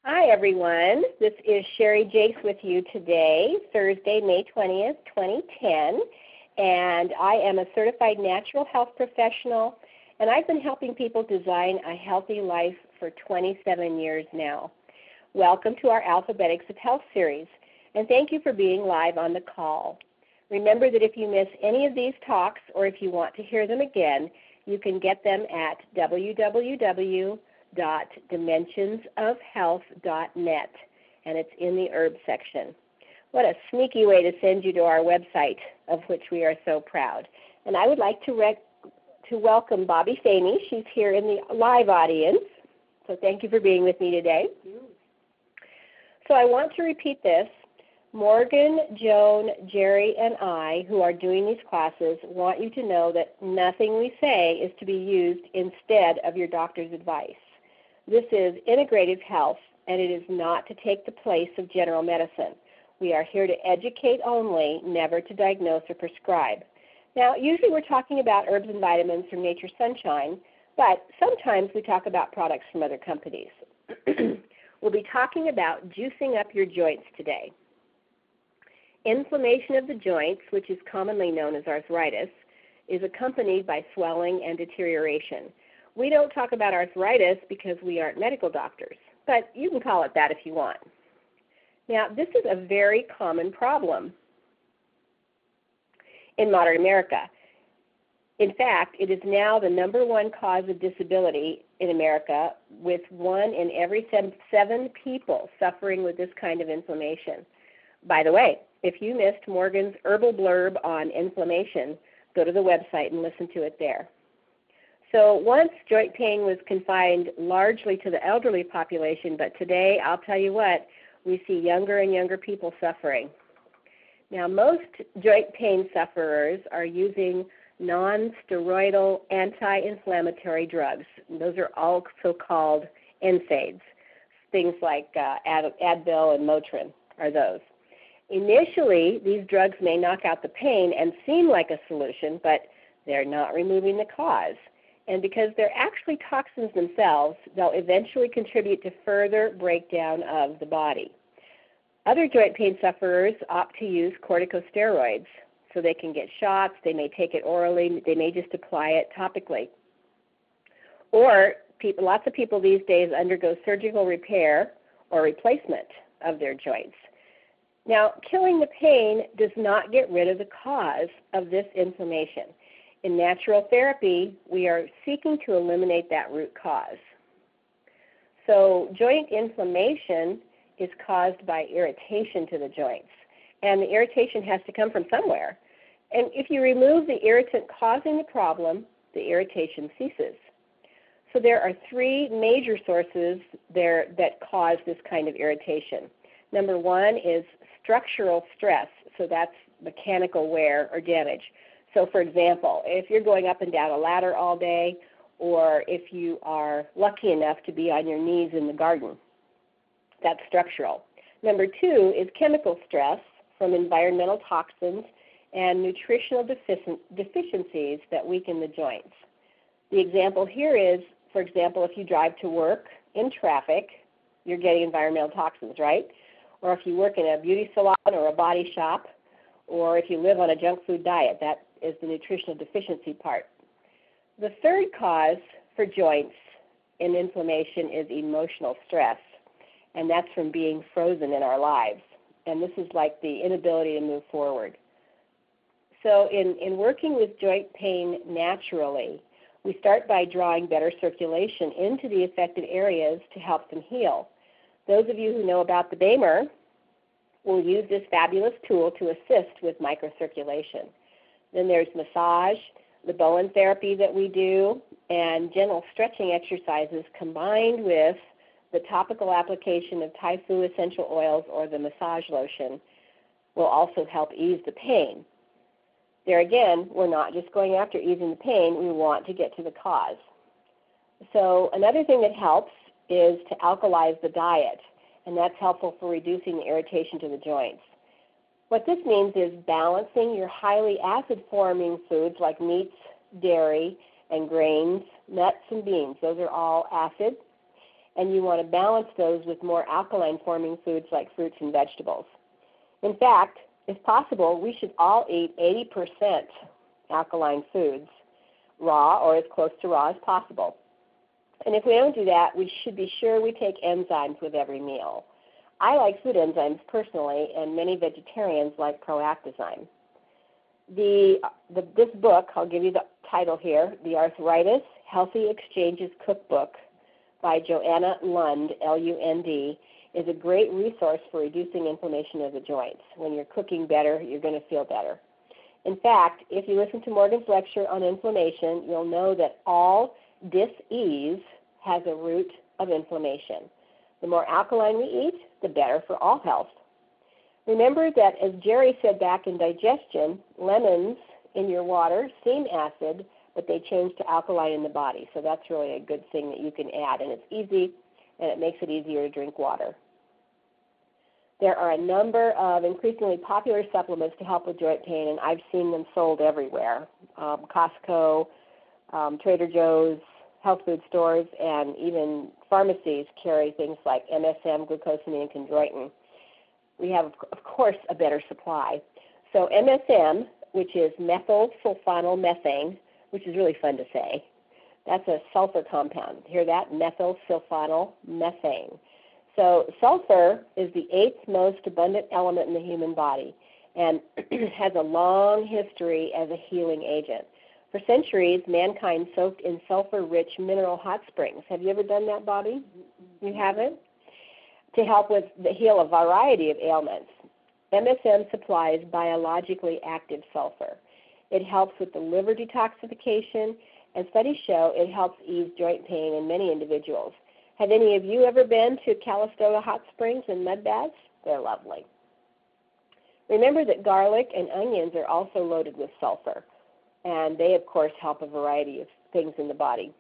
Hi, everyone. This is Sherry Jakes with you today, Thursday, May 20th, 2010. And I am a certified natural health professional, and I've been helping people design a healthy life for 27 years now. Welcome to our Alphabetics of Health series, and thank you for being live on the call. Remember that if you miss any of these talks or if you want to hear them again, you can get them at www.dimensionsofhealth.net, and it's in the herb section. What a sneaky way to send you to our website, of which we are so proud. And I would like to welcome Bobby Famey. She's here in the live audience, so thank you for being with me today. So I want to repeat this. Morgan, Joan, Jerry, and I, who are doing these classes, want you to know that nothing we say is to be used instead of your doctor's advice. This is integrative health, and it is not to take the place of general medicine. We are here to educate only, never to diagnose or prescribe. Now, usually we're talking about herbs and vitamins from Nature's Sunshine, but sometimes we talk about products from other companies. We'll be talking about juicing up your joints today. Inflammation of the joints, which is commonly known as arthritis, is accompanied by swelling and deterioration. We don't talk about arthritis because we aren't medical doctors, but you can call it that if you want. Now, this is a very common problem in modern America. In fact, it is now the #1 cause of disability in America, with 1 in every 7 people suffering with this kind of inflammation. By the way, if you missed Morgan's herbal blurb on inflammation, go to the website and listen to it there. So once joint pain was confined largely to the elderly population, but today, I'll tell you what, we see younger and younger people suffering. Now, most joint pain sufferers are using non-steroidal anti-inflammatory drugs. Those are also called NSAIDs. Things like Advil and Motrin are those. Initially, these drugs may knock out the pain and seem like a solution, but they're not removing the cause. And because they're actually toxins themselves, they'll eventually contribute to further breakdown of the body. Other joint pain sufferers opt to use corticosteroids, so they can get shots, they may take it orally, they may just apply it topically. Or lots of people these days undergo surgical repair or replacement of their joints. Now, killing the pain does not get rid of the cause of this inflammation. In natural therapy, we are seeking to eliminate that root cause. So joint inflammation is caused by irritation to the joints, and the irritation has to come from somewhere. And if you remove the irritant causing the problem, the irritation ceases. So there are 3 major sources there that cause this kind of irritation. Number 1 is structural stress, so that's mechanical wear or damage. So for example, if you're going up and down a ladder all day, or if you are lucky enough to be on your knees in the garden, that's structural. Number 2 is chemical stress from environmental toxins and nutritional deficiencies that weaken the joints. The example here is, for example, if you drive to work in traffic, you're getting environmental toxins, right? Or if you work in a beauty salon or a body shop, or if you live on a junk food diet, that is the nutritional deficiency part. The third cause for joints in inflammation is emotional stress, and that's from being frozen in our lives. And this is like the inability to move forward. So in working with joint pain naturally, we start by drawing better circulation into the affected areas to help them heal. Those of you who know about the BAMER will use this fabulous tool to assist with microcirculation. Then there's massage, the Bowen therapy that we do, and gentle stretching exercises combined with the topical application of Taifu essential oils or the massage lotion will also help ease the pain. There again, we're not just going after easing the pain, we want to get to the cause. So another thing that helps is to alkalize the diet, and that's helpful for reducing the irritation to the joints. What this means is balancing your highly acid-forming foods like meats, dairy, and grains, nuts, and beans. Those are all acid. and you want to balance those with more alkaline-forming foods like fruits and vegetables. In fact, if possible, we should all eat 80% alkaline foods, raw or as close to raw as possible. And if we don't do that, we should be sure we take enzymes with every meal. I like food enzymes personally, and many vegetarians like Proactazyme. This book, I'll give you the title here, The Arthritis Healthy Exchanges Cookbook by Joanna Lund, L-U-N-D, is a great resource for reducing inflammation of the joints. When you're cooking better, you're going to feel better. In fact, if you listen to Morgan's lecture on inflammation, you'll know that all dis-ease has a root of inflammation. The more alkaline we eat, the better for all health. Remember that, as Jerry said back in digestion, lemons in your water seem acid, but they change to alkaline in the body. So that's really a good thing that you can add, and it's easy, and it makes it easier to drink water. There are a number of increasingly popular supplements to help with joint pain, and I've seen them sold everywhere. Costco, Trader Joe's, health food stores, and even pharmacies carry things like MSM, glucosamine, and chondroitin. We have, of course, a better supply. So MSM, which is methylsulfonylmethane, which is really fun to say, that's a sulfur compound. Hear that? Methylsulfonylmethane. So sulfur is the 8th most abundant element in the human body and has a long history as a healing agent. For centuries, mankind soaked in sulfur-rich mineral hot springs. Have you ever done that, Bobby? You haven't? To help with the heal a variety of ailments. MSM supplies biologically active sulfur. It helps with the liver detoxification, and studies show it helps ease joint pain in many individuals. Have any of you ever been to Calistoga Hot Springs and mud baths? They're lovely. Remember that garlic and onions are also loaded with sulfur, and they, of course, help a variety of things in the body.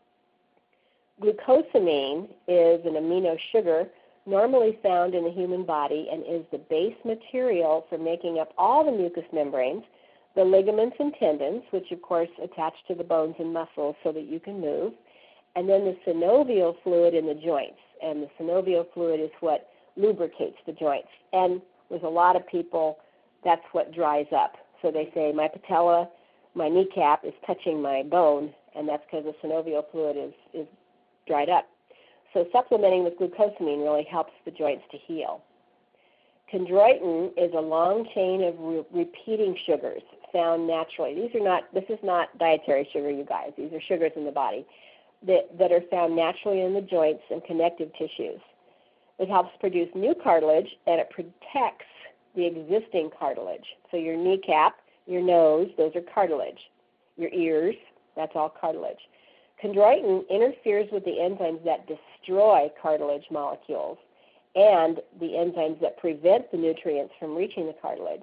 Glucosamine is an amino sugar normally found in the human body and is the base material for making up all the mucous membranes, the ligaments and tendons, which, of course, attach to the bones and muscles so that you can move, and then the synovial fluid in the joints. And the synovial fluid is what lubricates the joints. And with a lot of people, that's what dries up. So they say, my patella, my kneecap is touching my bone, and that's because the synovial fluid is dried up. So supplementing with glucosamine really helps the joints to heal. Chondroitin is a long chain of repeating sugars found naturally. This is not dietary sugar, you guys. These are sugars in the body that are found naturally in the joints and connective tissues. It helps produce new cartilage, and it protects the existing cartilage. So your kneecap, your nose, those are cartilage. Your ears, that's all cartilage. Chondroitin interferes with the enzymes that destroy cartilage molecules and the enzymes that prevent the nutrients from reaching the cartilage.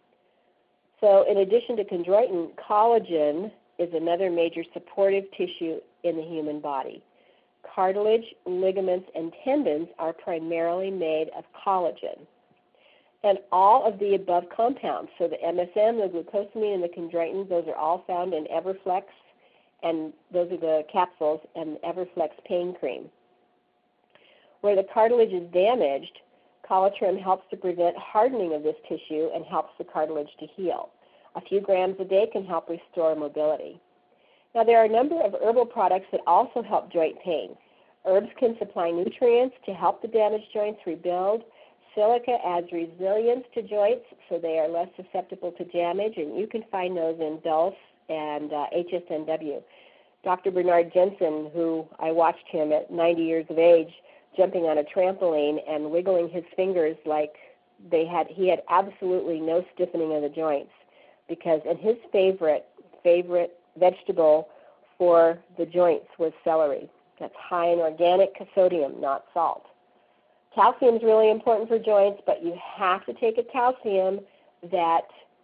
So in addition to chondroitin, collagen is another major supportive tissue in the human body. Cartilage, ligaments, and tendons are primarily made of collagen. And all of the above compounds, so the MSM, the glucosamine, and the chondroitin, those are all found in Everflex, and those are the capsules, and Everflex pain cream. Where the cartilage is damaged, Colatrim helps to prevent hardening of this tissue and helps the cartilage to heal. A few grams a day can help restore mobility. Now, there are a number of herbal products that also help joint pain. Herbs can supply nutrients to help the damaged joints rebuild. Silica adds resilience to joints so they are less susceptible to damage, and you can find those in Dulse and HSNW. Dr. Bernard Jensen, who I watched him at 90 years of age, jumping on a trampoline and wiggling his fingers like he had absolutely no stiffening of the joints, and his favorite vegetable for the joints was celery. That's high in organic sodium, not salt. Calcium is really important for joints, but you have to take a calcium that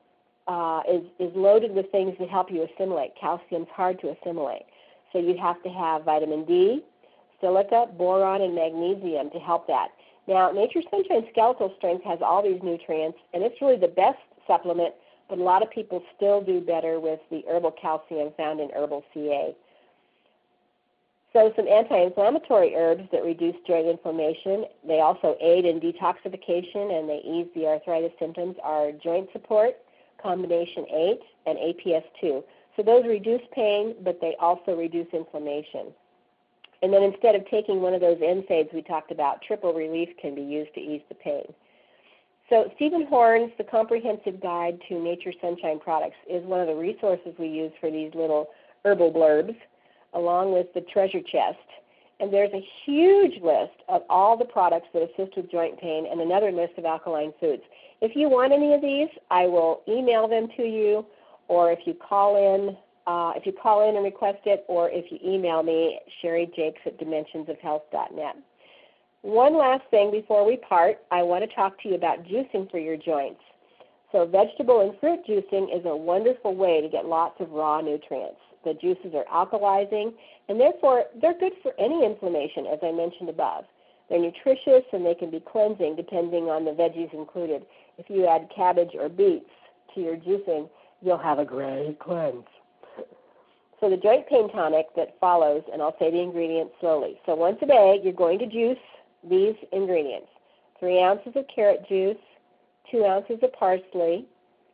is loaded with things that help you assimilate. Calcium's hard to assimilate. So you have to have vitamin D, silica, boron, and magnesium to help that. Now, Nature's Sunshine Skeletal Strength has all these nutrients, and it's really the best supplement, but a lot of people still do better with the herbal calcium found in Herbal CA. So some anti-inflammatory herbs that reduce joint inflammation. They also aid in detoxification and they ease the arthritis symptoms are joint support, combination 8, and APS2. So those reduce pain, but they also reduce inflammation. And then instead of taking one of those NSAIDs we talked about, triple relief can be used to ease the pain. So Stephen Horn's The Comprehensive Guide to Nature's Sunshine Products is one of the resources we use for these little herbal blurbs, along with the treasure chest. And there's a huge list of all the products that assist with joint pain and another list of alkaline foods. If you want any of these, I will email them to you, or if you call in and request it, or if you email me, SherryJakes@dimensonsofhealth.net. One last thing before we part, I want to talk to you about juicing for your joints. So vegetable and fruit juicing is a wonderful way to get lots of raw nutrients. The juices are alkalizing, and therefore they're good for any inflammation, as I mentioned above. They're nutritious, and they can be cleansing depending on the veggies included. If you add cabbage or beets to your juicing, you'll have a great cleanse. So the joint pain tonic that follows, and I'll say the ingredients slowly. So once a day, you're going to juice these ingredients: 3 ounces of carrot juice, 2 ounces of parsley,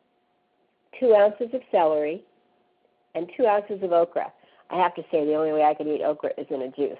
2 ounces of celery, and 2 ounces of okra. I have to say the only way I can eat okra is in a juice.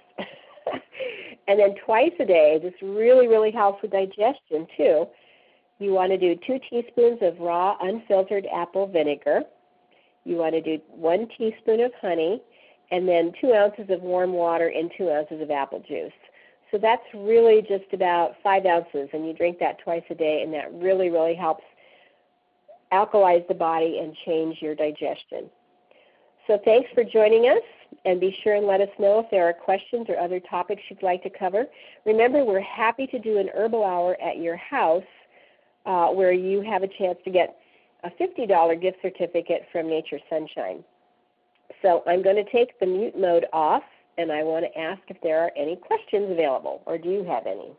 And then twice a day, this really, really helps with digestion too. You want to do 2 teaspoons of raw unfiltered apple vinegar. You want to do 1 teaspoon of honey, and then 2 ounces of warm water and 2 ounces of apple juice. So that's really just about 5 ounces, and you drink that twice a day, and that really, really helps alkalize the body and change your digestion. So thanks for joining us, and be sure and let us know if there are questions or other topics you'd like to cover. Remember, we're happy to do an herbal hour at your house where you have a chance to get a $50 gift certificate from Nature's Sunshine. So I'm going to take the mute mode off, and I want to ask if there are any questions available, or do you have any?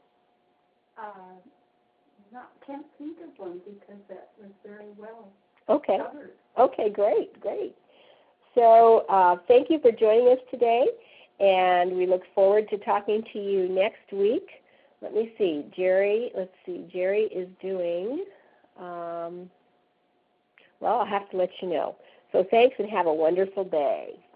Can't think of one because that was very well covered. Okay, great. So thank you for joining us today, and we look forward to talking to you next week. Let me see. Jerry is doing, well, I'll have to let you know. So thanks, and have a wonderful day.